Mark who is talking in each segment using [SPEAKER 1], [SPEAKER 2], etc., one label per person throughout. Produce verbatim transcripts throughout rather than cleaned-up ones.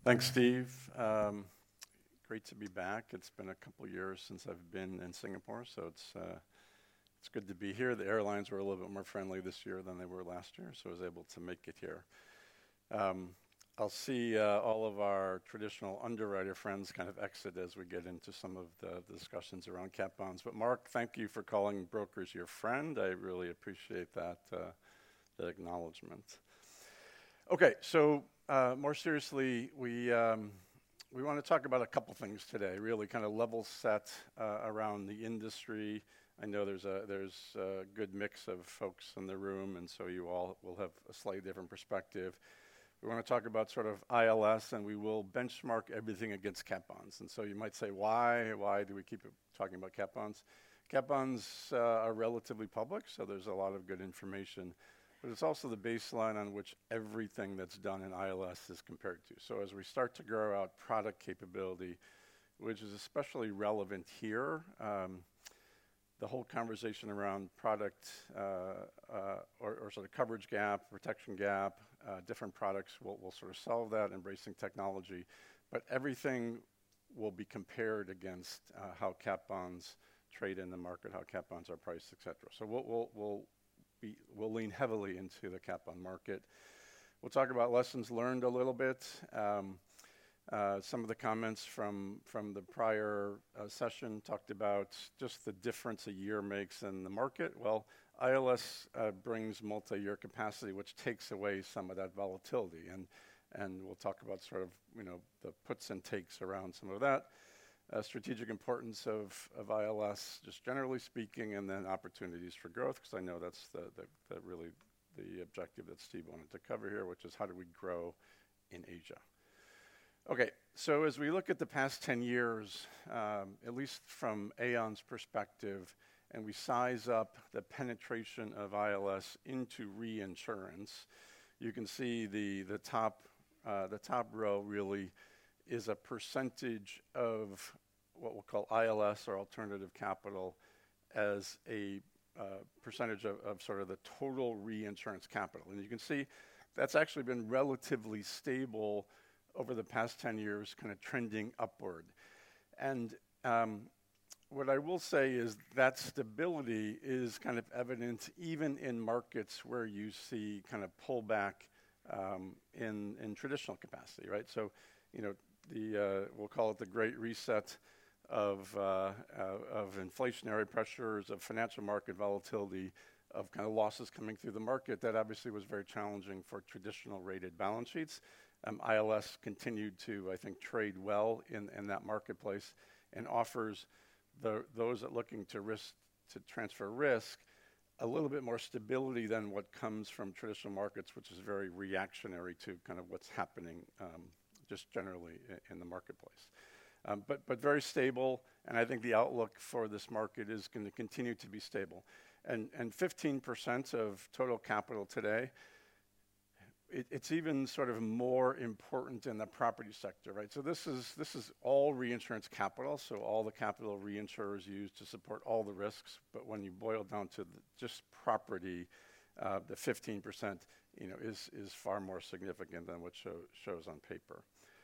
[SPEAKER 1] Thanks, Steve. Um, great to be back. It's been a couple years since I've been in Singapore, so it's uh, it's good to be here. The airlines were a little bit more friendly this year than they were last year, so I was able to make it here. Um, I'll see uh, all of our traditional underwriter friends kind of exit as we get into some of the, the discussions around cat bonds. But Mark, thank you for calling brokers your friend. I really appreciate that, uh, the acknowledgement. Okay, so uh, more seriously, we um, we want to talk about a couple things today. Really, kind of level set uh, around the industry. I know there's a there's a good mix of folks in the room, and so you all will have a slightly different perspective. We want to talk about sort of I L S, and we will benchmark everything against cat bonds. And so you might say, why? Why do we keep talking about cat bonds? Cat bonds uh, are relatively public, so there's a lot of good information. But it's also the baseline on which everything that's done in I L S is compared to. So as we start to grow out product capability, which is especially relevant here, um, the whole conversation around product uh, uh, or, or sort of coverage gap, protection gap, uh, different products will, will sort of solve that, embracing technology. But everything will be compared against uh, how cat bonds trade in the market, how cat bonds are priced, et cetera. So we'll, we'll, we'll Be, we'll lean heavily into the cat bond market. We'll talk about lessons learned a little bit. Um, uh, some of the comments from, from the prior uh, session talked about just the difference a year makes in the market. Well, I L S uh, brings multi-year capacity, which takes away some of that volatility. And, and we'll talk about sort of, you know, the puts and takes around some of that. Uh, strategic importance of, of I L S, just generally speaking, and then opportunities for growth, because I know that's the, the, the really the objective that Steve wanted to cover here, which is how do we grow in Asia. Okay, so as we look at the past ten years, um, at least from Aon's perspective, and we size up the penetration of I L S into reinsurance, you can see the, the, top, uh, the top row really is a percentage of what we'll call I L S or alternative capital as a uh, percentage of, of sort of the total reinsurance capital. And you can see that's actually been relatively stable over the past ten years, kind of trending upward. And um, what I will say is that stability is kind of evident even in markets where you see kind of pullback um, in, in traditional capacity, right? So, you know, the uh, we'll call it the Great Reset of uh, uh, of inflationary pressures, of financial market volatility, of kind of losses coming through the market. That obviously was very challenging for traditional rated balance sheets. Um, I L S continued to, I think, trade well in, in that marketplace and offers the those that looking to risk to transfer risk a little bit more stability than what comes from traditional markets, which is very reactionary to kind of what's happening um, just generally in, in the marketplace. Um, but, but very stable, and I think the outlook for this market is going to continue to be stable. And, and fifteen percent of total capital today, it, it's even sort of more important in the property sector, right? So this is, this is all reinsurance capital, so all the capital reinsurers use to support all the risks, but when you boil down to the, just property, uh, the fifteen percent you know, is, is far more significant than what show, shows on paper.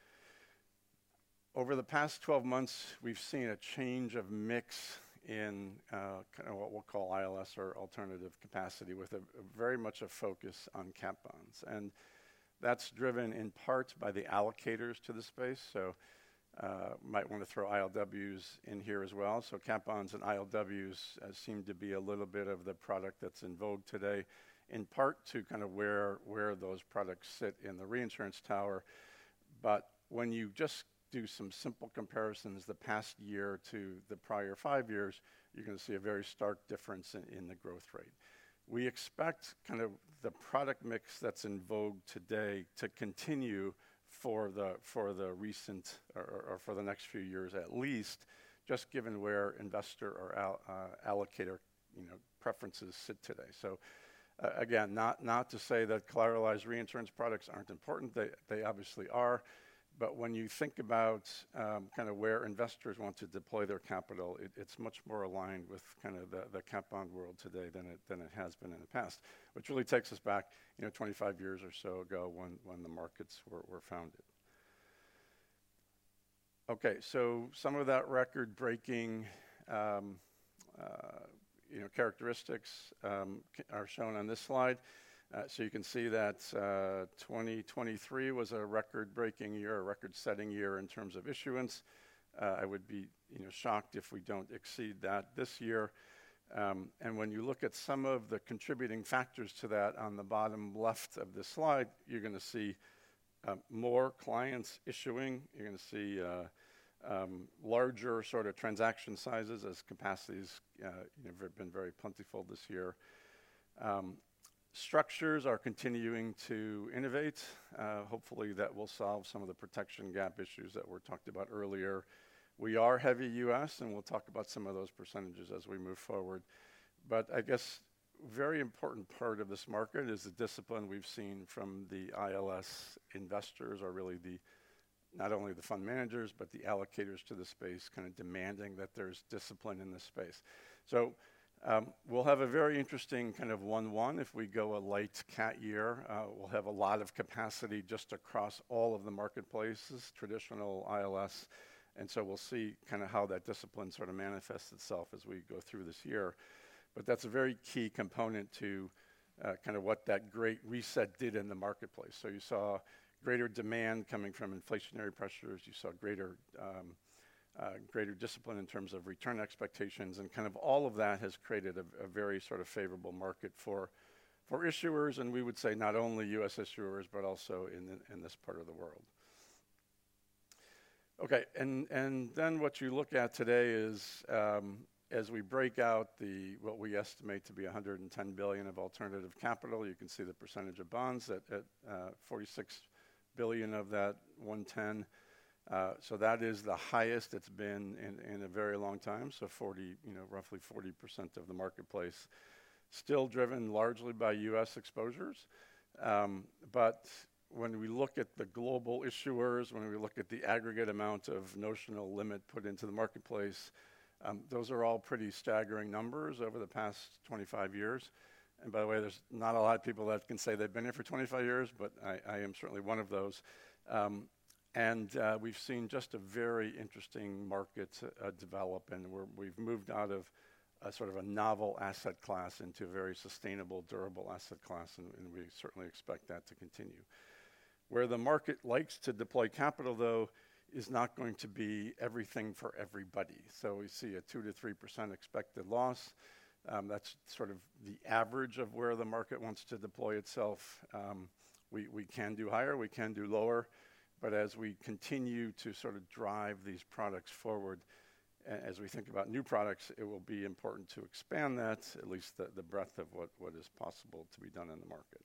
[SPEAKER 1] Over the past twelve months, we've seen a change of mix in uh, kind of what we'll call I L S or alternative capacity with a, a very much a focus on cat bonds. And that's driven in part by the allocators to the space. So uh, might want to throw I L Ws in here as well. So cat bonds and I L Ws uh, seem to be a little bit of the product that's in vogue today, in part to kind of where, where those products sit in the reinsurance tower. But when you just do some simple comparisons the past year to the prior five years, you're going to see a very stark difference in, in the growth rate. We expect kind of the product mix that's in vogue today to continue for the for the recent or, or for the next few years at least, just given where investor or al, uh, allocator you know preferences sit today. So uh, again, not not to say that collateralized reinsurance products aren't important. They they obviously are. But when you think about um, kind of where investors want to deploy their capital, it, it's much more aligned with kind of the, the cat bond world today than it than it has been in the past, which really takes us back, you know, twenty-five years or so ago when when the markets were, were founded. Okay, so some of that record-breaking um, uh, you know, characteristics um, are shown on this slide. Uh, so you can see that uh, twenty twenty-three was a record-breaking year, a record-setting year in terms of issuance. Uh, I would be you know, shocked if we don't exceed that this year. Um, and when you look at some of the contributing factors to that on the bottom left of this slide, you're going to see uh, more clients issuing. You're going to see uh, um, larger sort of transaction sizes as capacities uh, you know, have been very plentiful this year. Um, structures are continuing to innovate. Uh, hopefully that will solve some of the protection gap issues that were talked about earlier. We are heavy U S, and we'll talk about some of those percentages as we move forward. But I guess very important part of this market is the discipline we've seen from the I L S investors, or really the not only the fund managers, but the allocators to the space, kind of demanding that there's discipline in this space. So um, we'll have a very interesting kind of one one if we go a light cat year. Uh, we'll have a lot of capacity just across all of the marketplaces, traditional I L S. And so we'll see kind of how that discipline sort of manifests itself as we go through this year. But that's a very key component to uh, kind of what that great reset did in the marketplace. So you saw greater demand coming from inflationary pressures. You saw greater, um, uh, greater discipline in terms of return expectations. And kind of all of that has created a, a very sort of favorable market for, for issuers. And we would say not only U S issuers, but also in, the, in this part of the world. Okay, and, and then what you look at today is um, as we break out the what we estimate to be one hundred ten billion of alternative capital, you can see the percentage of bonds at, at uh, forty-six billion of that one ten. Uh, so that is the highest it's been in, in a very long time. So forty, you know, roughly forty percent of the marketplace, still driven largely by U S exposures, um, but when we look at the global issuers, when we look at the aggregate amount of notional limit put into the marketplace, um, those are all pretty staggering numbers over the past twenty-five years. And by the way, there's not a lot of people that can say they've been here for twenty-five years, but I, I am certainly one of those. Um, and uh, we've seen just a very interesting market uh, develop, and we're, we've moved out of a sort of a novel asset class into a very sustainable, durable asset class, and, and we certainly expect that to continue. Where the market likes to deploy capital, though, is not going to be everything for everybody. So we see a two to three percent expected loss. Um, that's sort of the average of where the market wants to deploy itself. Um, we, we can do higher, we can do lower, but as we continue to sort of drive these products forward, as we think about new products, it will be important to expand that, at least the, the breadth of what, what is possible to be done in the market.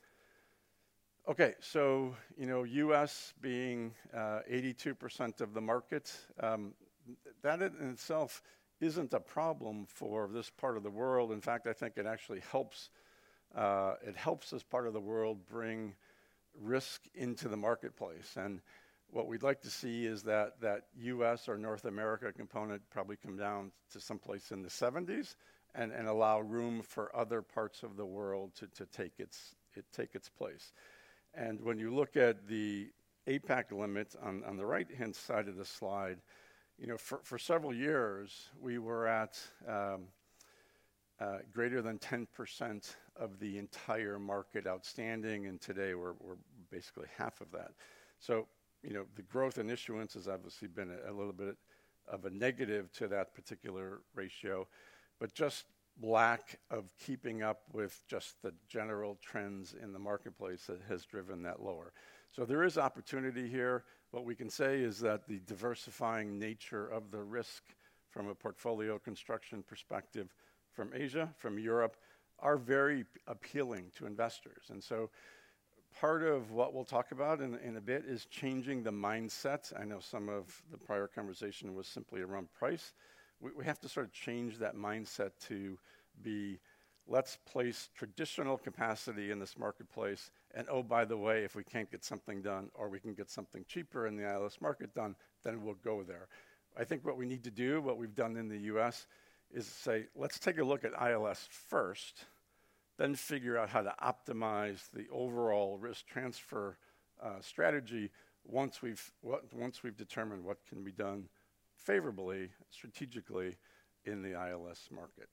[SPEAKER 1] Okay, so, you know, U S being uh, eighty-two percent of the market, um, that in itself isn't a problem for this part of the world. In fact, I think it actually helps, uh, it helps this part of the world bring risk into the marketplace. And what we'd like to see is that that U S or North America component probably come down to someplace in the seventies and, and allow room for other parts of the world to, to take its, it take its place. And when you look at the APAC limit on, on the right-hand side of the slide, you know, for, for several years, we were at um, uh, greater than ten percent of the entire market outstanding, and today we're, we're basically half of that. So, you know, the growth in issuance has obviously been a, a little bit of a negative to that particular ratio, but just lack of keeping up with just the general trends in the marketplace that has driven that lower. So there is opportunity here. What we can say is that the diversifying nature of the risk from a portfolio construction perspective from Asia, from Europe, are very appealing to investors. And so part of what we'll talk about in, in a bit is changing the mindset. I know some of the prior conversation was simply around price. We, we have to sort of change that mindset to be, let's place traditional capacity in this marketplace, and oh, by the way, if we can't get something done or we can get something cheaper in the I L S market done, then we'll go there. I think what we need to do, what we've done in the U S, is say, let's take a look at I L S first, then figure out how to optimize the overall risk transfer uh, strategy once we've what, once we've determined what can be done favorably, strategically in the I L S market.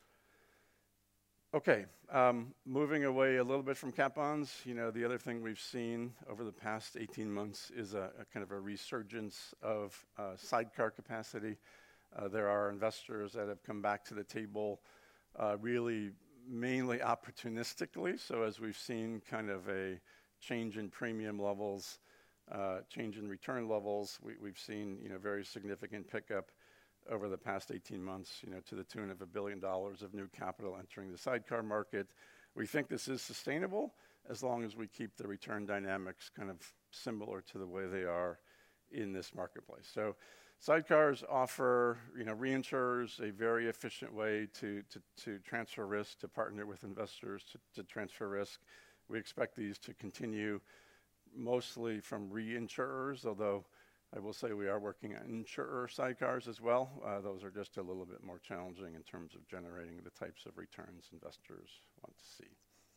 [SPEAKER 1] Okay, um, moving away a little bit from cat bonds, you know, the other thing we've seen over the past eighteen months is a, a kind of a resurgence of uh, sidecar capacity. Uh, there are investors that have come back to the table uh, really mainly opportunistically. So as we've seen kind of a change in premium levels, uh, change in return levels, we, we've seen, you know, very significant pickup over the past eighteen months, you know, to the tune of a billion dollars of new capital entering the sidecar market. We think this is sustainable as long as we keep the return dynamics kind of similar to the way they are in this marketplace. So sidecars offer, you know, reinsurers a very efficient way to, to, to transfer risk, to partner with investors to, to transfer risk. We expect these to continue mostly from reinsurers, although I will say we are working on insurer sidecars as well. Uh, those are just a little bit more challenging in terms of generating the types of returns investors want to see.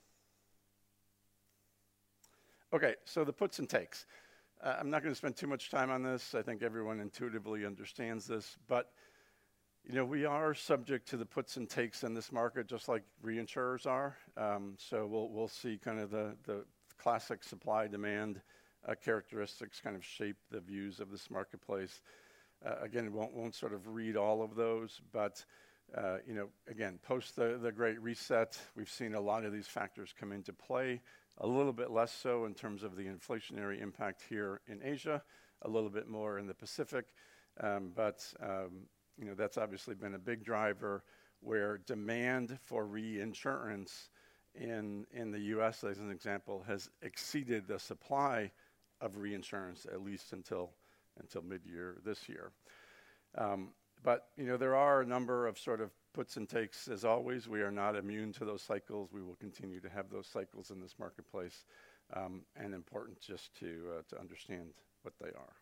[SPEAKER 1] Okay, so the puts and takes. Uh, I'm not going to spend too much time on this. I think everyone intuitively understands this, but you know, we are subject to the puts and takes in this market, just like reinsurers are. Um, so we'll we'll see kind of the the classic supply-demand uh, characteristics kind of shape the views of this marketplace. Uh, again, it won't won't sort of read all of those, but uh, you know, again, post the the Great Reset, we've seen a lot of these factors come into play. A little bit less so in terms of the inflationary impact here in Asia, a little bit more in the Pacific, um, but um, you know, that's obviously been a big driver where demand for reinsurance in in the U S, as an example, has exceeded the supply of reinsurance at least until until mid-year this year. Um, but you know, there are a number of sort of puts and takes. As always, we are not immune to those cycles. We will continue to have those cycles in this marketplace, um, and important just to uh, to understand what they are.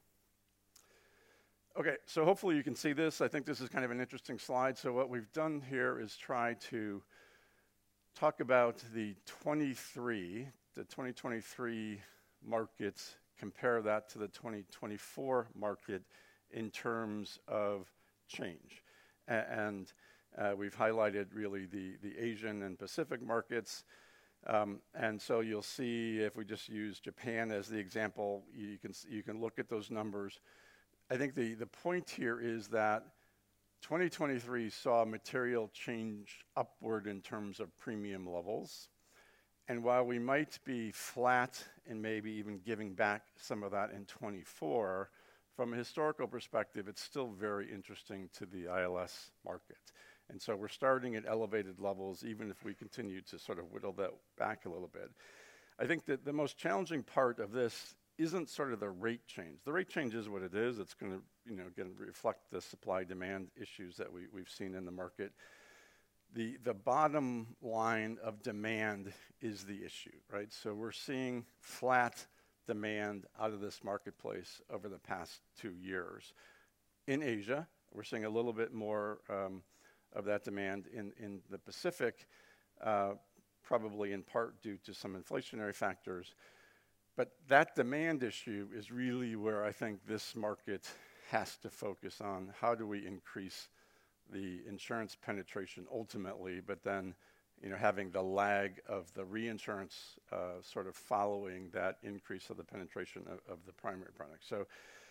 [SPEAKER 1] Okay, so hopefully you can see this. I think this is kind of an interesting slide. So what we've done here is try to talk about the twenty-three, the twenty twenty-three markets, compare that to the twenty twenty-four market in terms of change. A- and uh, we've highlighted really the, the Asian and Pacific markets. Um, and so you'll see, if we just use Japan as the example, you can, you can look at those numbers. I think the, the point here is that twenty twenty-three saw material change upward in terms of premium levels. And while we might be flat and maybe even giving back some of that in twenty-four, from a historical perspective, it's still very interesting to the I L S market. And so we're starting at elevated levels, even if we continue to sort of whittle that back a little bit. I think that the most challenging part of this isn't sort of the rate change. The rate change is what it is. It's going to, you know, again, reflect the supply-demand issues that we, we've seen in the market. The, the bottom line of demand is the issue, right? So we're seeing flat demand out of this marketplace over the past two years. In Asia, we're seeing a little bit more um, of that demand in, in the Pacific, uh, probably in part due to some inflationary factors. But that demand issue is really where I think this market has to focus on. How do we increase the insurance penetration ultimately, but then, you know, having the lag of the reinsurance uh, sort of following that increase of the penetration of, of the primary product. So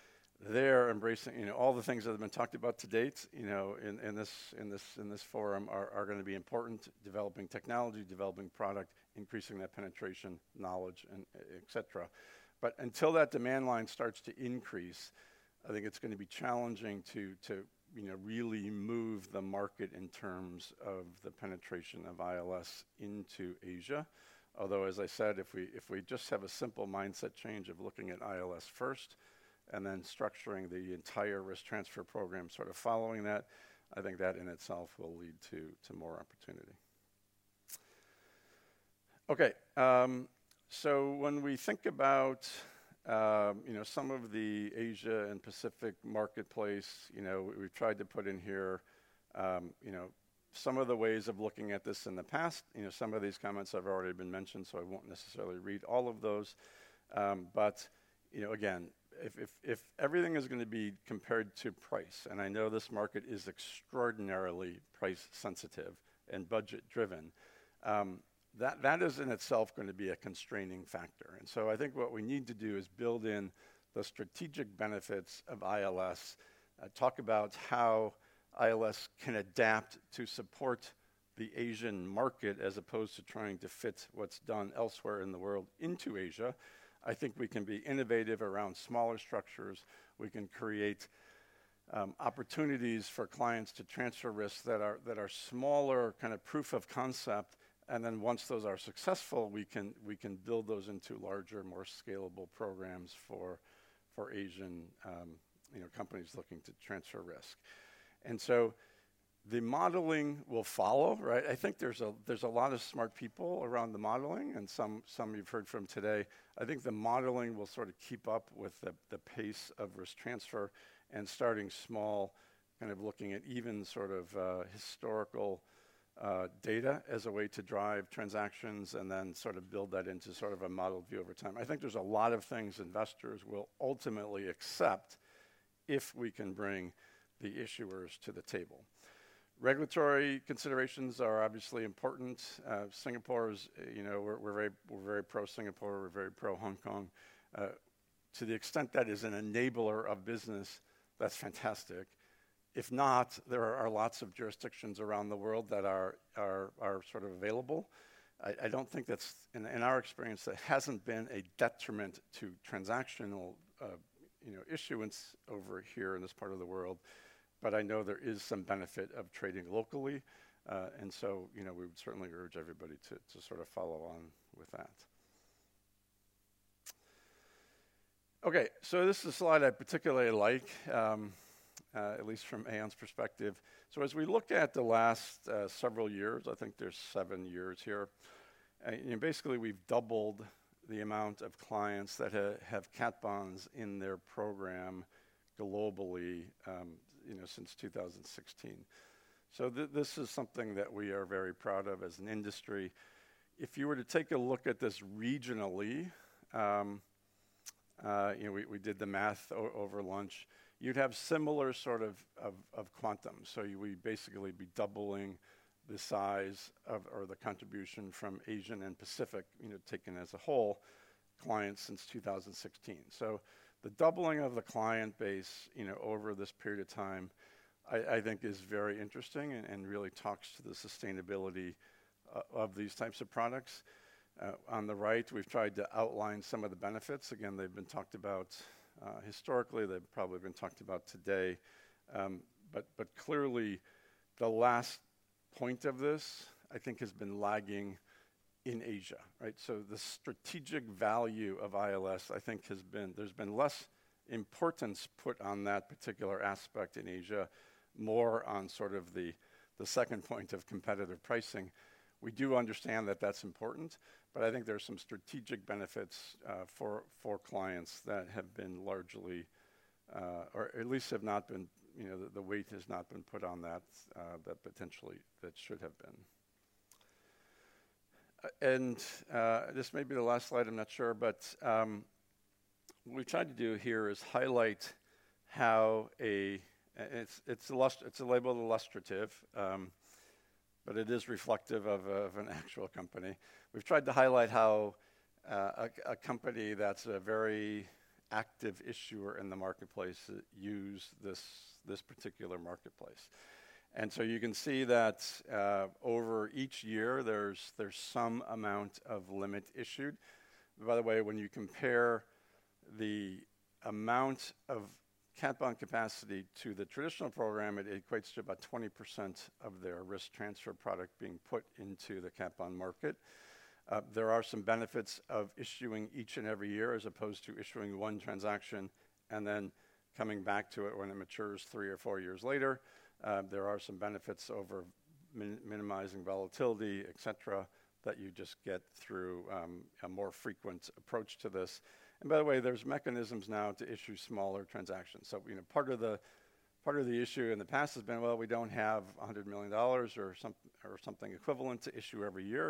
[SPEAKER 1] they're embracing, you know, all the things that have been talked about to date, you know, in, in this in this in this forum are, are going to be important. Developing technology, developing product, increasing that penetration, knowledge, and et cetera. But until that demand line starts to increase, I think it's going to be challenging to to you know really move the market in terms of the penetration of I L S into Asia. Although, as I said, if we if we just have a simple mindset change of looking at I L S first, and then structuring the entire risk transfer program sort of following that, I think that in itself will lead to, to more opportunity. Okay, um, so when we think about um, you know, some of the Asia and Pacific marketplace, you know, we've tried to put in here, um, you know, some of the ways of looking at this in the past. You know, some of these comments have already been mentioned, so I won't necessarily read all of those. Um, but you know, again, if, if, if everything is going to be compared to price, and I know this market is extraordinarily price sensitive and budget driven, um, that, that is in itself going to be a constraining factor. And so I think what we need to do is build in the strategic benefits of I L S, uh, talk about how I L S can adapt to support the Asian market as opposed to trying to fit what's done elsewhere in the world into Asia. I think we can be innovative around smaller structures. We can create um, opportunities for clients to transfer risks that are, that are smaller, kind of proof of concept. And then once those are successful, we can, we can build those into larger, more scalable programs for, for Asian um, you know, companies looking to transfer risk. And so the modeling will follow, right? I think there's a, there's a lot of smart people around the modeling, and some, some you've heard from today. I think the modeling will sort of keep up with the, the pace of risk transfer, and starting small, kind of looking at even sort of uh, historical uh, data as a way to drive transactions, and then sort of build that into sort of a modeled view over time. I think there's a lot of things investors will ultimately accept if we can bring the issuers to the table. Regulatory considerations are obviously important. Uh, Singapore's, you know, we're, we're very we're very pro Singapore. We're very pro Hong Kong. Uh, to the extent that is an enabler of business, that's fantastic. If not, there are, are lots of jurisdictions around the world that are are are sort of available. I, I don't think that's, in, in our experience, that hasn't been a detriment to transactional, uh, you know, issuance over here in this part of the world. But I know there is some benefit of trading locally, uh, and so, you know, we would certainly urge everybody to, to sort of follow on with that. Okay, so this is a slide I particularly like, um, uh, at least from Aon's perspective. So as we look at the last uh, several years, I think there's seven years here, uh, you know, basically we've doubled the amount of clients that ha have cat bonds in their program globally, um, you know, since two thousand sixteen. So th this is something that we are very proud of as an industry. If you were to take a look at this regionally, um, uh, you know, we, we did the math over lunch, you'd have similar sort of, of, of quantum. So you would basically be doubling the size of, or the contribution from Asian and Pacific, you know, taken as a whole, clients since two thousand sixteen. So the doubling of the client base, you know, over this period of time, I, I think is very interesting, and, and really talks to the sustainability uh, of these types of products. Uh, on the right, we've tried to outline some of the benefits. Again, they've been talked about uh, historically, they've probably been talked about today, um, but, but clearly the last point of this, I think, has been lagging in Asia, right? So the strategic value of I L S, I think, has been, there's been less importance put on that particular aspect in Asia, more on sort of the, the second point of competitive pricing. We do understand that that's important, but I think there's some strategic benefits uh, for, for clients that have been largely, uh, or at least have not been, you know, the, the weight has not been put on that, uh, that potentially, that should have been. And uh, this may be the last slide, I'm not sure, but um, what we've tried to do here is highlight how a, it's, it's, illust it's a label illustrative, um, but it is reflective of, of an actual company. We've tried to highlight how uh, a, a company that's a very active issuer in the marketplace uh, use this, this particular marketplace. And so you can see that uh, over each year, there's, there's some amount of limit issued. By the way, when you compare the amount of cat bond capacity to the traditional program, it equates to about twenty percent of their risk transfer product being put into the cat bond market. Uh, there are some benefits of issuing each and every year as opposed to issuing one transaction and then coming back to it when it matures three or four years later. Uh, there are some benefits over min minimizing volatility, et cetera, that you just get through um, a more frequent approach to this. And by the way, there's mechanisms now to issue smaller transactions. So, you know, part of the part of the issue in the past has been, well, we don't have one hundred million dollars or some or something equivalent to issue every year.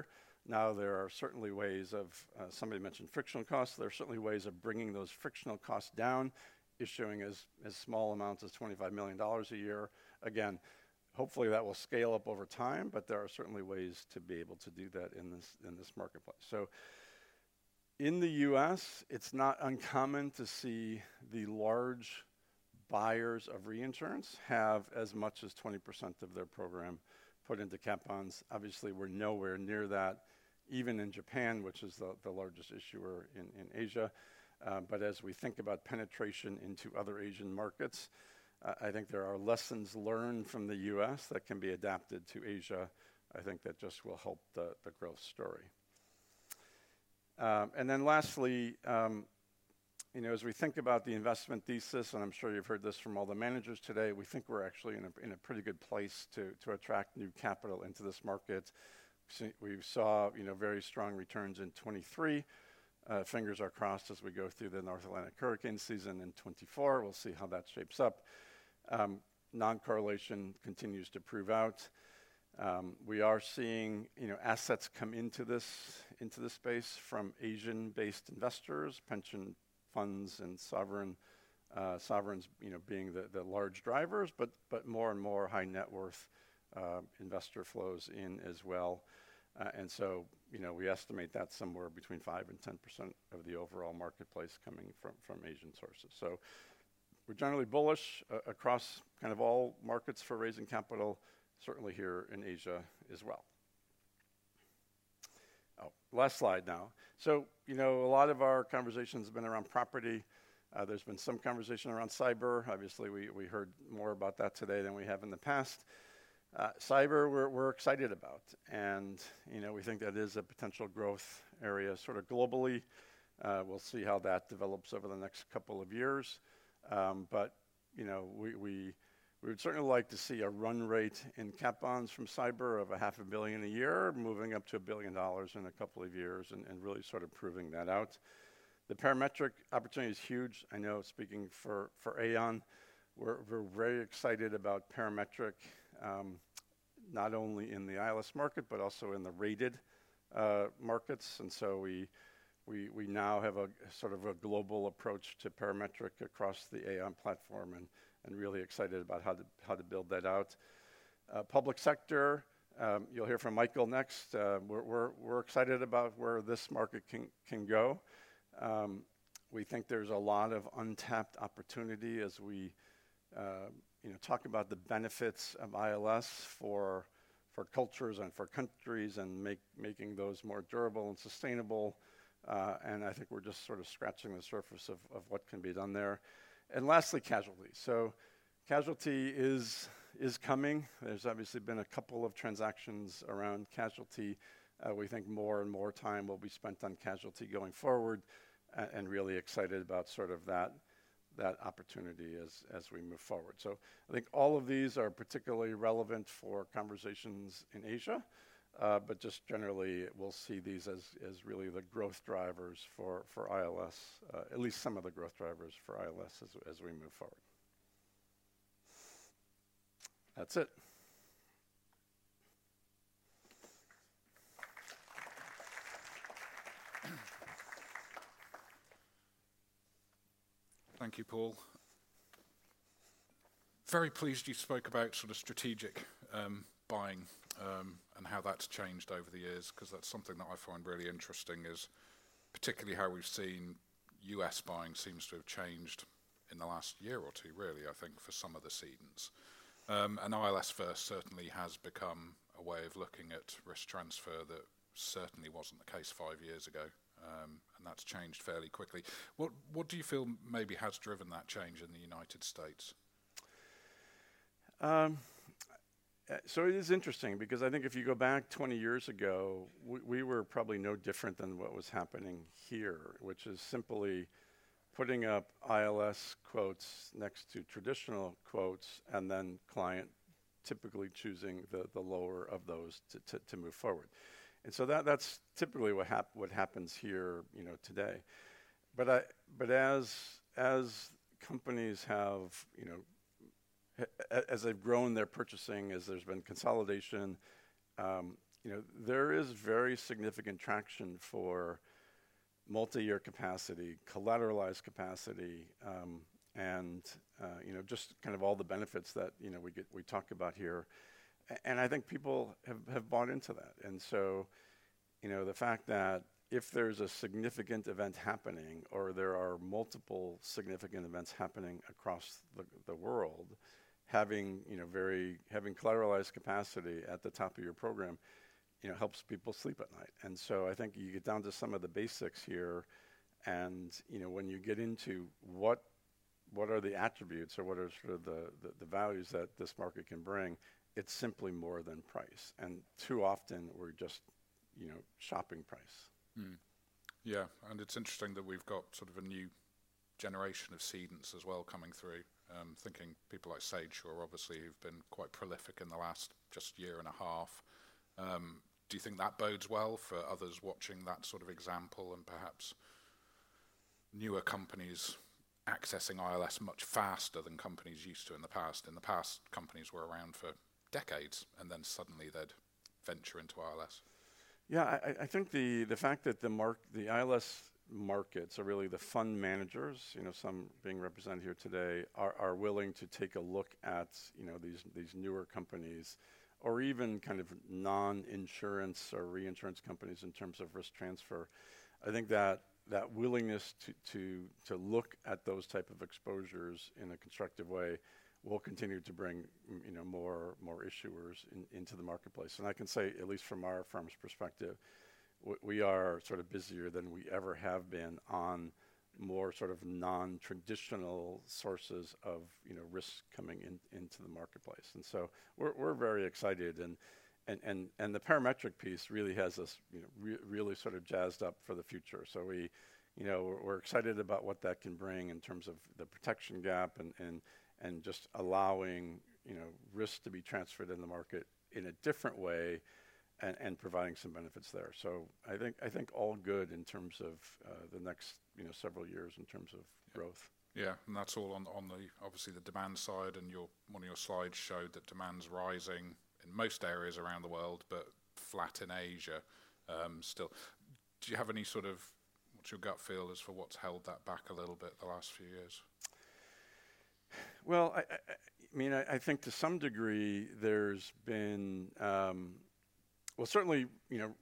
[SPEAKER 1] Now there are certainly ways of, uh, somebody mentioned frictional costs, there are certainly ways of bringing those frictional costs down, issuing as, as small amounts as twenty-five million dollars a year. Again, hopefully that will scale up over time, but there are certainly ways to be able to do that in this, in this marketplace. So in the U S, it's not uncommon to see the large buyers of reinsurance have as much as twenty percent of their program put into cat bonds. Obviously, we're nowhere near that, even in Japan, which is the, the largest issuer in, in Asia. Uh, but as we think about penetration into other Asian markets, uh, I think there are lessons learned from the U S that can be adapted to Asia. I think that just will help the, the growth story. Um, and then lastly, um, you know, as we think about the investment thesis, and I'm sure you've heard this from all the managers today, we think we're actually in a, in a pretty good place to, to attract new capital into this market. We saw, you know, very strong returns in twenty-three. Uh, fingers are crossed as we go through the North Atlantic hurricane season in twenty-four. We'll see how that shapes up. Um, non-correlation continues to prove out. Um, we are seeing, you know, assets come into this into this space from Asian-based investors, pension funds, and sovereign uh, sovereigns, you know, being the, the large drivers, but but more and more high net worth uh, investor flows in as well. Uh, and so, you know, we estimate that somewhere between five and ten percent of the overall marketplace coming from, from Asian sources. So we're generally bullish uh, across kind of all markets for raising capital, certainly here in Asia as well. Oh, last slide now. So, you know, a lot of our conversations have been around property. Uh, there's been some conversation around cyber. Obviously, we, we heard more about that today than we have in the past. Uh, cyber, we're, we're excited about, and you know, we think that is a potential growth area sort of globally. Uh, we'll see how that develops over the next couple of years, um, but you know, we, we we would certainly like to see a run rate in cat bonds from cyber of a half a billion a year, moving up to a billion dollars in a couple of years, and, and really sort of proving that out. The parametric opportunity is huge. I know, speaking for for Aon, we're we're very excited about parametric. Um, not only in the I L S market, but also in the rated uh, markets. And so we, we, we now have a sort of a global approach to parametric across the Aon platform, and, and really excited about how to, how to build that out. Uh, public sector, um, you'll hear from Michael next. Uh, we're, we're, we're excited about where this market can, can go. Um, we think there's a lot of untapped opportunity as we uh, you know, talk about the benefits of I L S for for cultures and for countries, and make making those more durable and sustainable. Uh, and I think we're just sort of scratching the surface of, of what can be done there. And lastly, casualty. So casualty is is coming. There's obviously been a couple of transactions around casualty. Uh, we think more and more time will be spent on casualty going forward, uh, and really excited about sort of that that opportunity as, as we move forward. So I think all of these are particularly relevant for conversations in Asia, uh, but just generally we'll see these as, as really the growth drivers for, for I L S, uh, at least some of the growth drivers for I L S as, as we move forward. That's it.
[SPEAKER 2] Thank you, Paul. Very pleased you spoke about sort of strategic um, buying um, and how that's changed over the years, because that's something that I find really interesting, is particularly how we've seen U S buying seems to have changed in the last year or two, really, I think, for some of the cedants. Um, and I L S First certainly has become a way of looking at risk transfer that certainly wasn't the case five years ago. Um, and that's changed fairly quickly. What what do you feel maybe has driven that change in the United States?
[SPEAKER 1] Um, so it is interesting, because I think if you go back twenty years ago, we, we were probably no different than what was happening here, which is simply putting up I L S quotes next to traditional quotes, and then client typically choosing the, the lower of those to, to, to move forward. And so that that's typically what hap- what happens here, you know, today. But I but as as companies have, you know, ha- as they've grown their purchasing, as there's been consolidation, um, you know, there is very significant traction for multi-year capacity, collateralized capacity, um, and uh, you know, just kind of all the benefits that you know we get we talk about here. A- and I think people have, have bought into that. And so, you know, the fact that if there's a significant event happening, or there are multiple significant events happening across the, the world, having you know very having collateralized capacity at the top of your program, you know, helps people sleep at night. And so I think you get down to some of the basics here, and you know, when you get into what what are the attributes or what are sort of the, the, the values that this market can bring, it's simply more than price. And too often we're just, you know, shopping price.
[SPEAKER 2] Mm. Yeah, and it's interesting that we've got sort of a new generation of cedants as well coming through. Um, thinking people like SageSure, obviously, who've been quite prolific in the last just year and a half. Um, do you think that bodes well for others watching that sort of example, and perhaps newer companies accessing I L S much faster than companies used to in the past? In the past, companies were around for decades, and then suddenly they'd venture into I L S.
[SPEAKER 1] Yeah, I, I think the, the fact that the mark the I L S markets are really the fund managers, you know, some being represented here today, are, are willing to take a look at, you know, these these newer companies, or even kind of non-insurance or reinsurance companies in terms of risk transfer. I think that that willingness to, to, to look at those type of exposures in a constructive way will continue to bring, you know, more more issuers in, into the marketplace. And I can say, at least from our firm's perspective, w- we are sort of busier than we ever have been on more sort of non-traditional sources of, you know, risk coming in, into the marketplace. And so we're we're very excited, and and and, and the parametric piece really has us, you know, re- really sort of jazzed up for the future. So we, you know, we're, we're excited about what that can bring in terms of the protection gap, and and and just allowing, you know, risk to be transferred in the market in a different way, and, and providing some benefits there. So I think I think all good in terms of uh, the next, you know, several years in terms of
[SPEAKER 2] Yeah.
[SPEAKER 1] growth.
[SPEAKER 2] Yeah, and that's all on on the obviously the demand side, and your one of your slides showed that demand's rising in most areas around the world, but flat in Asia um, still. Do you have any sort of, what's your gut feel as for what's held that back a little bit the last few years?
[SPEAKER 1] Well, I, I, I mean, I, I think to some degree there's been, um, well, certainly, you know,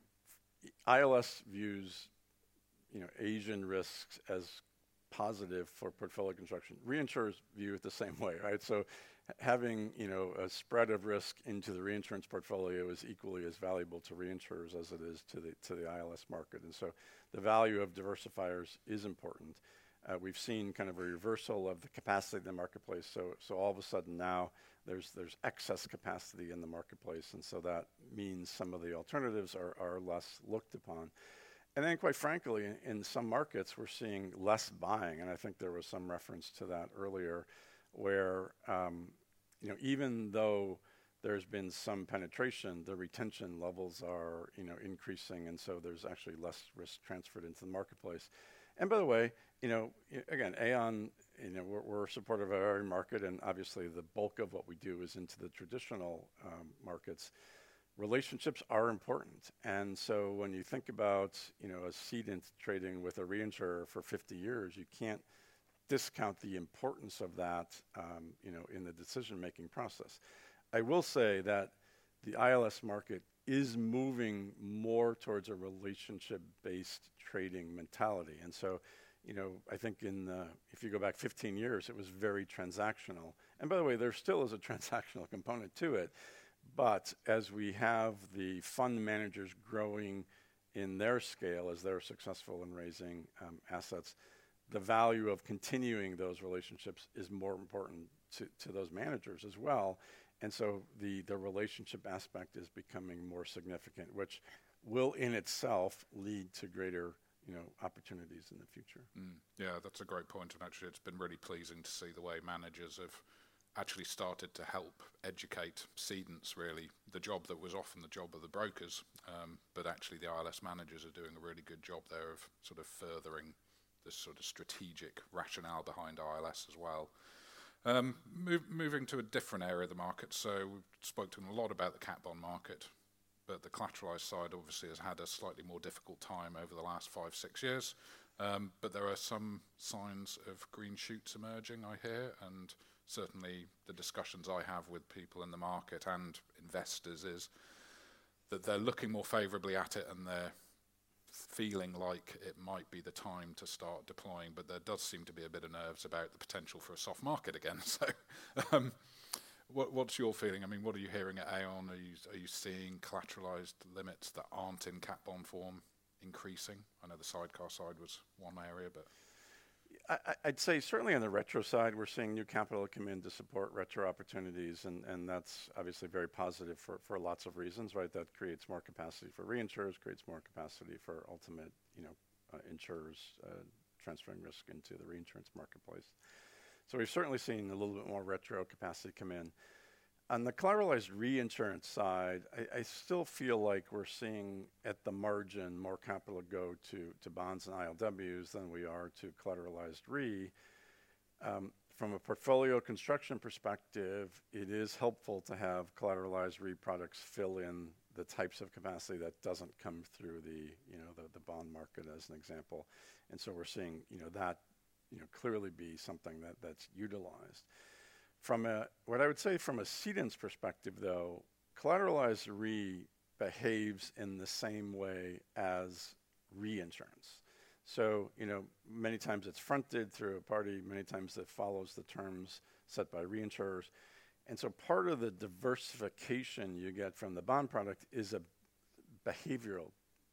[SPEAKER 1] I L S views, you know, Asian risks as positive for portfolio construction. Reinsurers view it the same way, right? So h- having, you know, a spread of risk into the reinsurance portfolio is equally as valuable to reinsurers as it is to the to the I L S market. And so the value of diversifiers is important. Uh, we've seen kind of a reversal of the capacity in the marketplace. So, so all of a sudden now there's there's excess capacity in the marketplace, and so that means some of the alternatives are, are less looked upon. And then, quite frankly, in, in some markets we're seeing less buying, and I think there was some reference to that earlier, where um, you know, even though there's been some penetration, the retention levels are, you know, increasing, and so there's actually less risk transferred into the marketplace. And by the way, you know, y- again, Aon, you know, we're, we're supportive of our market, and obviously the bulk of what we do is into the traditional um, markets. Relationships are important, and so when you think about, you know, a cedant trading with a reinsurer for fifty years, you can't discount the importance of that, um, you know, in the decision-making process. I will say that the I L S market is moving more towards a relationship-based trading mentality. And so, you know, I think in the, if you go back fifteen years, it was very transactional. And by the way, there still is a transactional component to it. But as we have the fund managers growing in their scale, as they're successful in raising um, assets, the value of continuing those relationships is more important to, to those managers as well. And so the, the relationship aspect is becoming more significant, which will in itself lead to greater, you know, opportunities in the future.
[SPEAKER 2] Mm, yeah, that's a great point, and actually it's been really pleasing to see the way managers have actually started to help educate cedants, really, the job that was often the job of the brokers, um, but actually the I L S managers are doing a really good job there of sort of furthering this sort of strategic rationale behind I L S as well. Um, move, moving to a different area of the market, so we've spoken a lot about the cat bond market. but the collateralized side obviously has had a slightly more difficult time over the last five, six years. Um, but there are some signs of green shoots emerging, I hear, and certainly the discussions I have with people in the market and investors is that they're looking more favourably at it and they're feeling like it might be the time to start deploying, but there does seem to be a bit of nerves about the potential for a soft market again. So um, what, what's your feeling? I mean, what are you hearing at Aon? Are you, are you seeing collateralised limits that aren't in cat bond form increasing? I know the sidecar side was one area, but...
[SPEAKER 1] I, I'd say certainly on the retro side, we're seeing new capital come in to support retro opportunities, and, and that's obviously very positive for, for lots of reasons, right? That creates more capacity for reinsurers, creates more capacity for ultimate, you know, uh, insurers uh, transferring risk into the reinsurance marketplace. So we've certainly seen a little bit more retro capacity come in. On the collateralized reinsurance side, I, I still feel like we're seeing at the margin more capital go to, to bonds and I L Ws than we are to collateralized re. Um, from a portfolio construction perspective, it is helpful to have collateralized re products fill in the types of capacity that doesn't come through the, you know, the, the bond market as an example. And so we're seeing, you know, that, you know, clearly be something that, that's utilized. From a, what I would say from a cedent's perspective, though, collateralized re behaves in the same way as reinsurance. So, you know, many times it's fronted through a party, many times it follows the terms set by reinsurers. And so part of the diversification you get from the bond product is a behavioral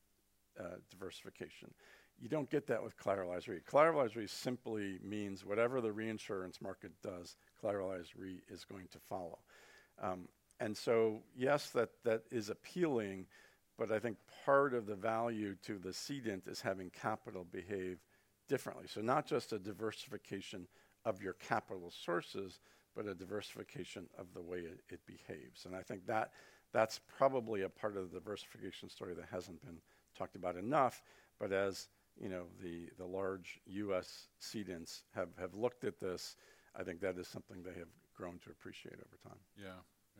[SPEAKER 1] uh, diversification. You don't get that with collateralized re. Collateralized re simply means whatever the reinsurance market does, collateralized re is going to follow. Um, and so, yes, that, that is appealing, but I think part of the value to the cedent is having capital behave differently. So not just a diversification of your capital sources, but a diversification of the way it, it behaves. And I think that that's probably a part of the diversification story that hasn't been talked about enough, but as you know, the, the large U S cedents have, have looked at this, I think that is something they have grown to appreciate over time.
[SPEAKER 2] Yeah,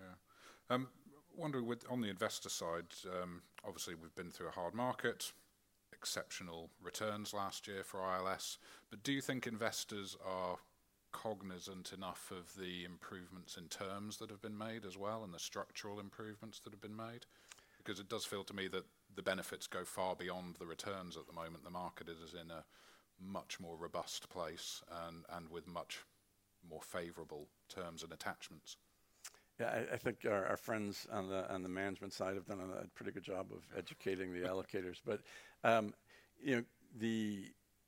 [SPEAKER 2] yeah. Um, wondering, with, on the investor side, um, obviously we've been through a hard market, exceptional returns last year for I L S, but do you think investors are cognizant enough of the improvements in terms that have been made as well and the structural improvements that have been made? Because it does feel to me that the benefits go far beyond the returns at the moment. The market is in a much more robust place and, and with much more favourable terms and attachments.
[SPEAKER 1] Yeah, I, I think our, our friends on the on the management side have done a, a pretty good job of educating the allocators. But um, you know, the,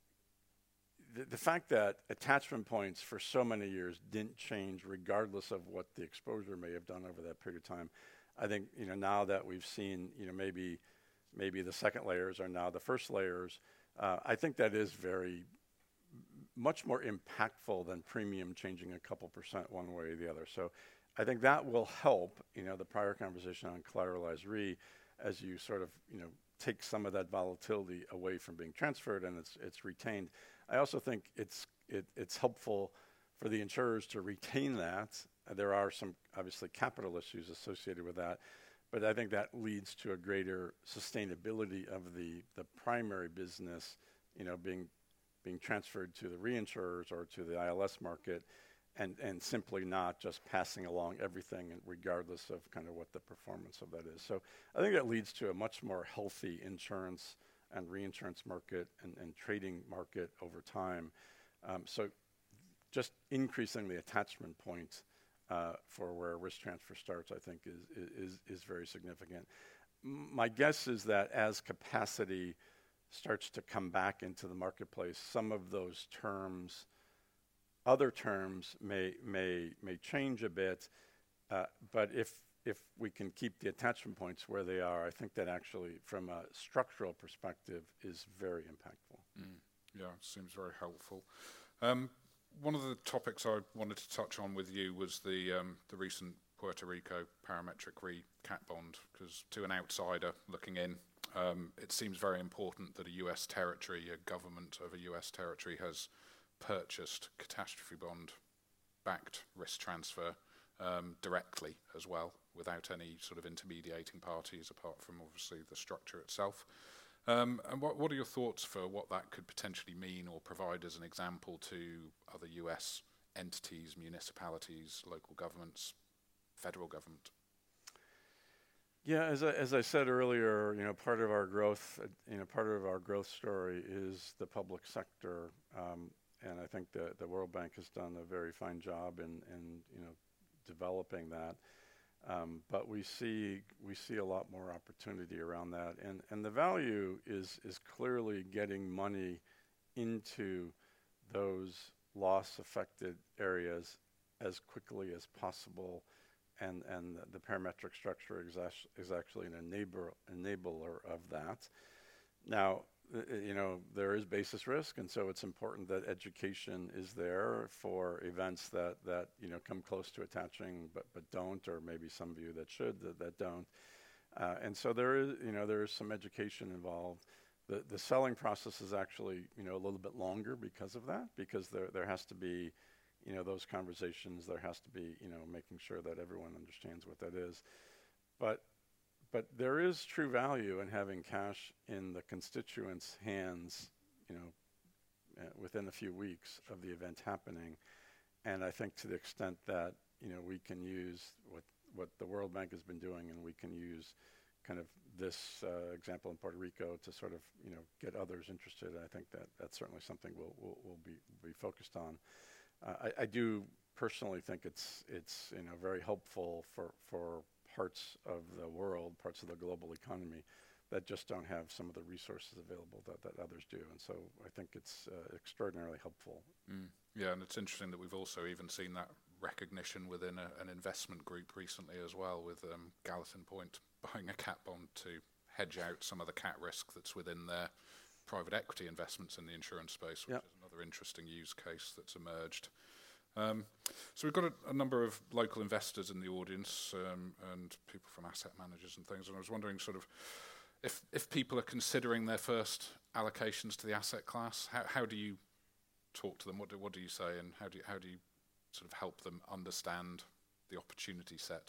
[SPEAKER 1] the the fact that attachment points for so many years didn't change, regardless of what the exposure may have done over that period of time. I think, you know, now that we've seen, you know, maybe maybe the second layers are now the first layers, uh, I think that is very much more impactful than premium changing a couple percent one way or the other. So I think that will help, you know, the prior conversation on collateralized re, as you sort of, you know, take some of that volatility away from being transferred and it's it's retained. I also think it's it, it's helpful for the insurers to retain that. Uh, there are some, obviously, capital issues associated with that, but I think that leads to a greater sustainability of the, the primary business, you know, being being transferred to the reinsurers or to the I L S market, and, and simply not just passing along everything regardless of kind of what the performance of that is. So I think that leads to a much more healthy insurance and reinsurance market and, and trading market over time. Um, so just increasing the attachment points Uh, for where risk transfer starts, I think, is is is very significant. M- my guess is that as capacity starts to come back into the marketplace, some of those terms, other terms, may may may change a bit. Uh, but if if we can keep the attachment points where they are, I think that actually, from a structural perspective, is very impactful.
[SPEAKER 2] Mm. Yeah, seems very helpful. Um, One of the topics I wanted to touch on with you was the um, the recent Puerto Rico parametric re cat bond, because to an outsider looking in, um, it seems very important that a U S territory, a government of a U S territory, has purchased catastrophe bond backed risk transfer um, directly as well, without any sort of intermediating parties, apart from obviously the structure itself. Um, and what, what are your thoughts for what that could potentially mean or provide as an example to other U S entities, municipalities, local governments, federal government?
[SPEAKER 1] Yeah, as I, as I said earlier, you know, part of our growth, uh, you know, part of our growth story is the public sector, um, and I think the the World Bank has done a very fine job in, in you know, developing that. Um, but we see we see a lot more opportunity around that, and and the value is is clearly getting money into those loss-affected areas as quickly as possible. And, and the parametric structure is, act- is actually an enabler, enabler of that. Now, uh, you know, there is basis risk, and so it's important that education is there for events that, that you know, come close to attaching but, but don't, or maybe some of you that should that, that don't. Uh, and so there is, you know, there is some education involved. The, the selling process is actually, you know, a little bit longer because of that, because there, there has to be, you know, those conversations, there has to be, you know, making sure that everyone understands what that is. But but there is true value in having cash in the constituents' hands, you know, uh, within a few weeks of the event happening. And I think to the extent that, you know, we can use what, what the World Bank has been doing, and we can use kind of this uh, example in Puerto Rico to sort of, you know, get others interested. I think that that's certainly something we'll, we'll, we'll be, be focused on. Uh, I, I do personally think it's it's you know very helpful for for parts of the world, parts of the global economy that just don't have some of the resources available that, that others do, and so I think it's uh, extraordinarily helpful.
[SPEAKER 2] Mm. Yeah, and it's interesting that we've also even seen that recognition within a, an investment group recently as well, with um, Gallatin Point buying a cat bond to hedge out some of the cat risk that's within their private equity investments in the insurance space, which yep. is another interesting use case that's emerged. Um, so we've got a, a number of local investors in the audience um, and people from asset managers and things, and I was wondering sort of if if people are considering their first allocations to the asset class, how, how do you talk to them? What do, what do you say, and how do you, how do you sort of help them understand the opportunity set?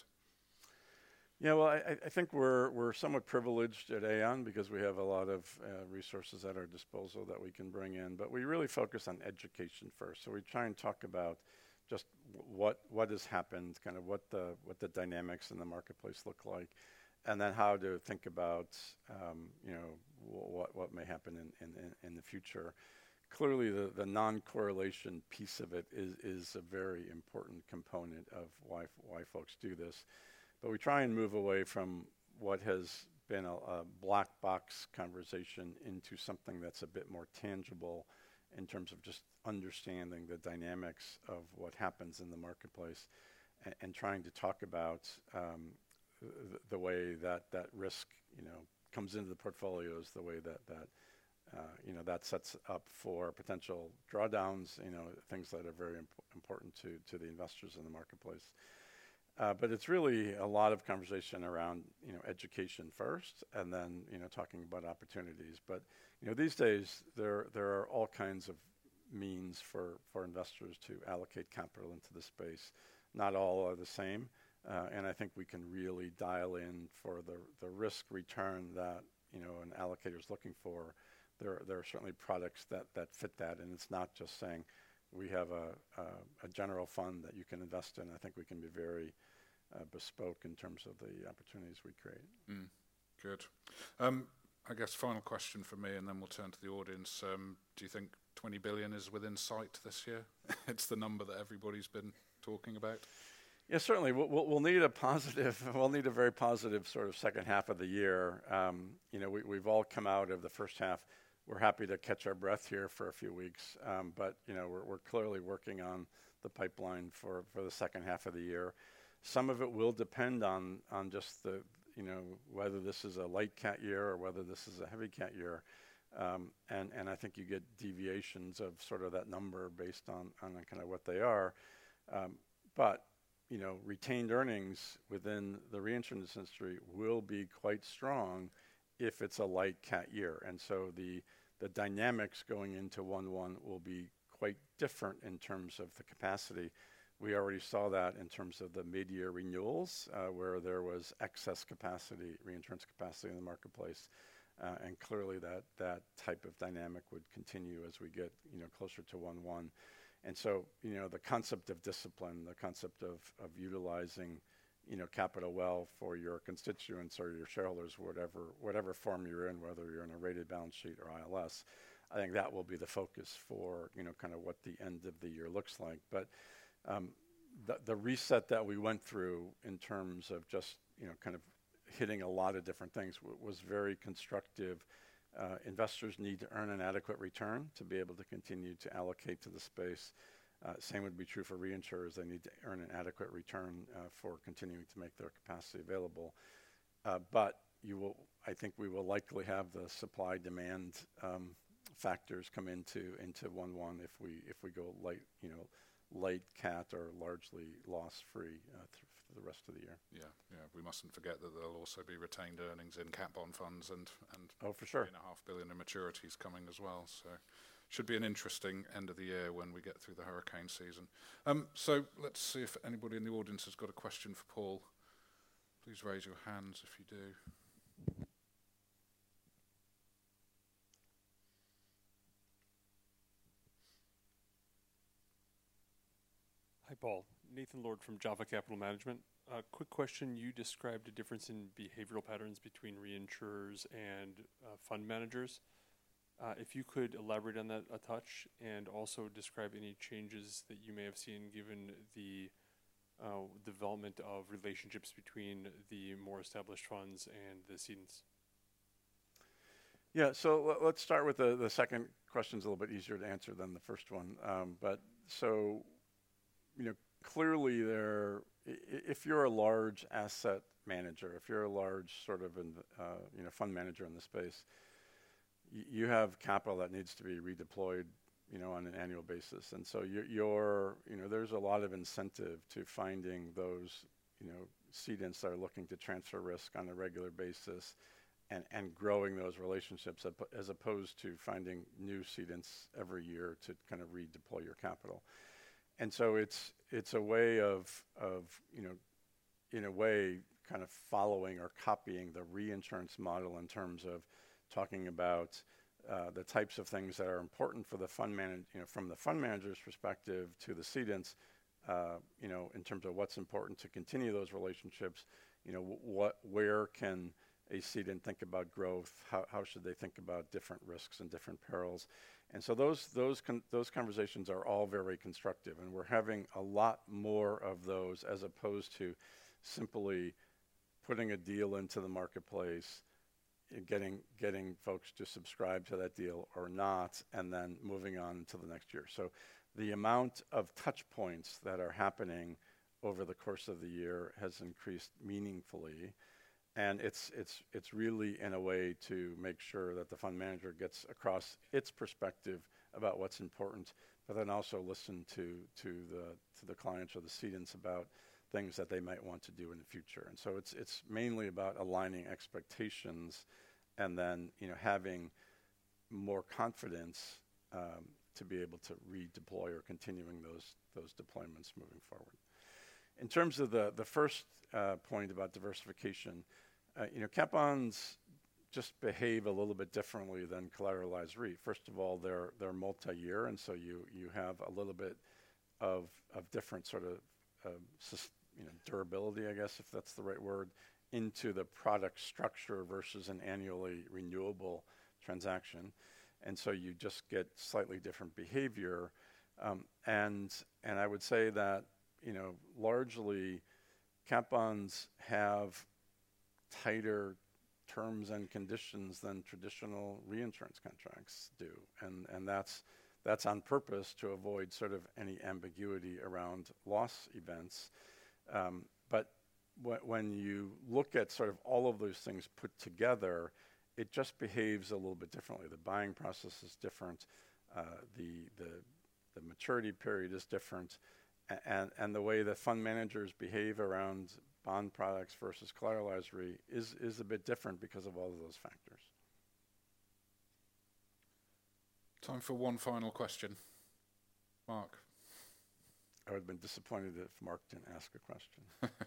[SPEAKER 1] Yeah, well, I, I think we're we're somewhat privileged at Aon because we have a lot of uh, resources at our disposal that we can bring in, but we really focus on education first. So we try and talk about just what what has happened, kind of what the what the dynamics in the marketplace look like, and then how to think about um, you know w- what what may happen in, in, in the future. Clearly, the, the non-correlation piece of it is is a very important component of why why folks do this. But we try and move away from what has been a, a black box conversation into something that's a bit more tangible in terms of just understanding the dynamics of what happens in the marketplace, and, and trying to talk about um, th- the way that that risk, you know, comes into the portfolios, the way that that uh, you know that sets up for potential drawdowns, you know, things that are very imp- important to to the investors in the marketplace. Uh, but it's really a lot of conversation around, you know, education first, and then, you know, talking about opportunities. But, you know, these days there there are all kinds of means for, for investors to allocate capital into the space. Not all are the same, uh, and I think we can really dial in for the the risk return that, you know, an allocator is looking for. There there are certainly products that, that fit that, and it's not just saying we have a, a, a general fund that you can invest in. I think we can be very uh, bespoke in terms of the opportunities we create.
[SPEAKER 2] Mm, good. Um, I guess final question for me, and then we'll turn to the audience. Um, do you think twenty billion is within sight this year? It's the number that everybody's been talking about.
[SPEAKER 1] Yeah, certainly. We'll, we'll need a positive. We'll need a very positive sort of second half of the year. Um, you know, we, we've all come out of the first half. We're happy to catch our breath here for a few weeks, um, but you know we're, we're clearly working on the pipeline for, for the second half of the year. Some of it will depend on on just the you know whether this is a light cat year or whether this is a heavy cat year, um, and and I think you get deviations of sort of that number based on on kind of what they are, um, but you know retained earnings within the reinsurance industry will be quite strong if it's a light cat year. And so the the dynamics going into one one will be quite different in terms of the capacity. we already saw that in terms of the mid-year renewals, uh, where there was excess capacity, reinsurance capacity in the marketplace. Uh, and clearly that, that type of dynamic would continue as we get, you know, closer to one one. And so, you know, the concept of discipline, the concept of, of utilizing, you know, capital well for your constituents or your shareholders, whatever, whatever form you're in, whether you're in a rated balance sheet or I L S, I think that will be the focus for, you know, kind of what the end of the year looks like. But um, the, the reset that we went through in terms of just, you know, kind of hitting a lot of different things w- was very constructive. Uh, investors need to earn an adequate return to be able to continue to allocate to the space. Uh, same would be true for reinsurers. They need to earn an adequate return uh, for continuing to make their capacity available. Uh, but you will, I think we will likely have the supply-demand um, factors come into into one one if we if we go light, you know, light cat or largely loss-free uh, th- for the rest of the year.
[SPEAKER 2] Yeah, yeah. We mustn't forget that there'll also be retained earnings in cat bond funds and and
[SPEAKER 1] oh, for sure,
[SPEAKER 2] three and a half billion in maturities coming as well. So, should be an interesting end of the year when we get through the hurricane season. Um, so let's see if anybody in the audience has got a question for Paul. Please raise your hands if you do.
[SPEAKER 3] Hi, Paul. Nathan Lord from Java Capital Management. Uh, quick question. You described a difference in behavioral patterns between reinsurers and uh, fund managers. Uh, if you could elaborate on that a touch and also describe any changes that you may have seen given the uh, development of relationships between the more established funds and the cedents.
[SPEAKER 1] Yeah, so l- let's start with the, the second question. Is a little bit easier to answer than the first one. Um, but so, you know, clearly there, I- if you're a large asset manager, if you're a large sort of, in, uh, you know, fund manager in the space, y- you have capital that needs to be redeployed, you know, on an annual basis. And so you're, you're, you know, there's a lot of incentive to finding those, you know, cedents that are looking to transfer risk on a regular basis and, and growing those relationships ap- as opposed to finding new cedents every year to kind of redeploy your capital. And so it's it's a way of, of, you know, in a way kind of following or copying the reinsurance model in terms of talking about uh, the types of things that are important for the fund manager, you know, from the fund manager's perspective to the cedents, uh, you know, in terms of what's important to continue those relationships, you know, w- what, where can a cedent think about growth? How, how should they think about different risks and different perils? And so those those con- those conversations are all very constructive, and we're having a lot more of those as opposed to simply putting a deal into the marketplace, and getting getting folks to subscribe to that deal or not, and then moving on to the next year. So the amount of touch points that are happening over the course of the year has increased meaningfully. And it's it's it's really in a way to make sure that the fund manager gets across its perspective about what's important, but then also listen to to the to the clients or the cedents about things that they might want to do in the future. And so it's it's mainly about aligning expectations, and then, you know, having more confidence um, to be able to redeploy or continuing those those deployments moving forward. In terms of the the first uh, point about diversification, uh, you know, cat bonds just behave a little bit differently than collateralized REIT. First of all, they're they're multi-year, and so you you have a little bit of of different sort of uh, sus- you know, durability, I guess, if that's the right word, into the product structure versus an annually renewable transaction. And so you just get slightly different behavior. Um, and and I would say that, you know, largely cat bonds have tighter terms and conditions than traditional reinsurance contracts do. And and that's that's on purpose to avoid sort of any ambiguity around loss events. Um, but wh- when you look at sort of all of those things put together, it just behaves a little bit differently. The buying process is different. Uh, the, the, the maturity period is different. A- and, and the way that fund managers behave around bond products versus collateralized REIT is, is a bit different because of all of those factors.
[SPEAKER 2] Time for one final question. Mark.
[SPEAKER 1] I would have been disappointed if Mark didn't ask a question.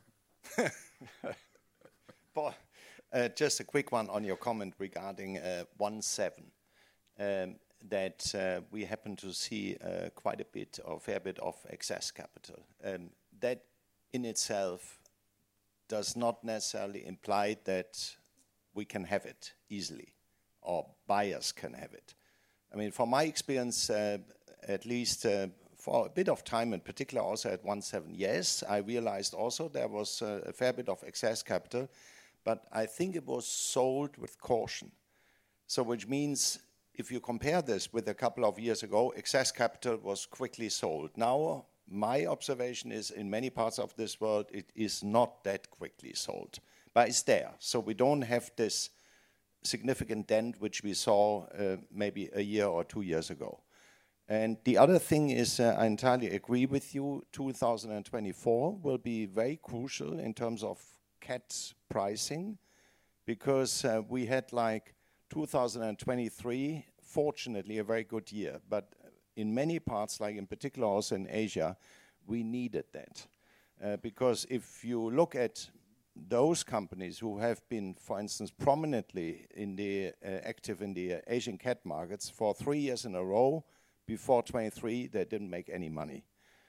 [SPEAKER 4] Paul, uh, just a quick one on your comment regarding uh, one seven. Um, that uh, we happen to see uh, quite a bit or fair bit of excess capital. Um, that in itself does not necessarily imply that we can have it easily or buyers can have it. I mean, from my experience, uh, at least uh, for a bit of time, in particular also at one seven, yes, I realized also there was uh, a fair bit of excess capital, but I think it was sold with caution. So which means if you compare this with a couple of years ago, excess capital was quickly sold. Now, my observation is in many parts of this world, it is not that quickly sold, but it's there. So we don't have this significant dent which we saw uh, maybe a year or two years ago. And the other thing is, uh, I entirely agree with you, two thousand twenty-four will be very crucial in terms of cat pricing, because uh, we had like two thousand twenty-three, fortunately a very good year, but in many parts, like in particular also in Asia, we needed that. Uh, because if you look at those companies who have been, for instance, prominently in the uh, active in the uh, Asian cat markets for three years in a row, before twenty-three, they didn't make any money.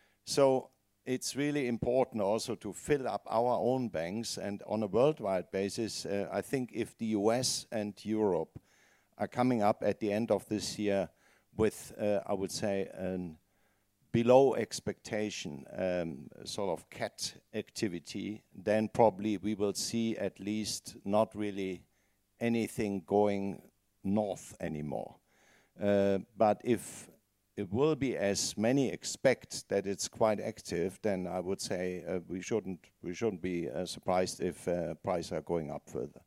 [SPEAKER 4] So it's really important also to fill up our own banks, and on a worldwide basis, uh, I think if the U S and Europe are coming up at the end of this year with, uh, I would say, an below expectation um, sort of cat activity, then probably we will see at least not really anything going north anymore. Uh, but if it will be as many expect that it's quite active, then I would say uh, we shouldn't we shouldn't be uh, surprised if uh, prices are going up further.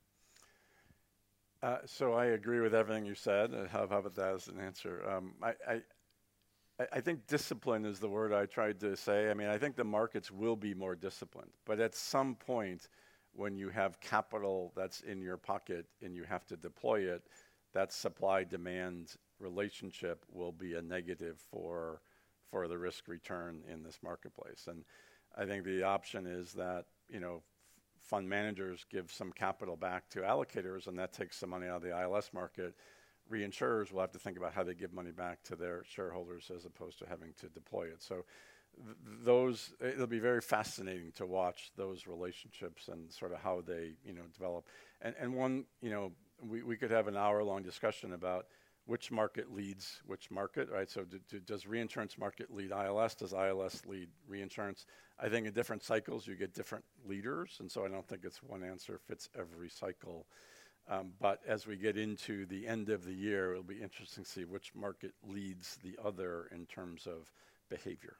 [SPEAKER 1] Uh, so I agree with everything you said. Uh, how, how about that as an answer? Um, I, I I think discipline is the word I tried to say. I mean, I think the markets will be more disciplined, but at some point when you have capital that's in your pocket and you have to deploy it, that supply-demand relationship will be a negative for for the risk return in this marketplace. And I think the option is that, you know, fund managers give some capital back to allocators, and that takes some money out of the I L S market. Reinsurers will have to think about how they give money back to their shareholders as opposed to having to deploy it. So th those, it'll be very fascinating to watch those relationships and sort of how they, you know, develop. And, and one, you know, we, we could have an hour-long discussion about which market leads which market, right? So do, do, does reinsurance market lead I L S? Does I L S lead reinsurance? I think in different cycles you get different leaders, and so I don't think it's one answer fits every cycle. Um, but as we get into the end of the year, it'll be interesting to see which market leads the other in terms of behavior.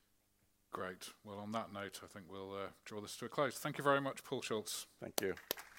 [SPEAKER 2] Great. Well, on that note, I think we'll uh, draw this to a close. Thank you very much, Paul Schultz.
[SPEAKER 1] Thank you.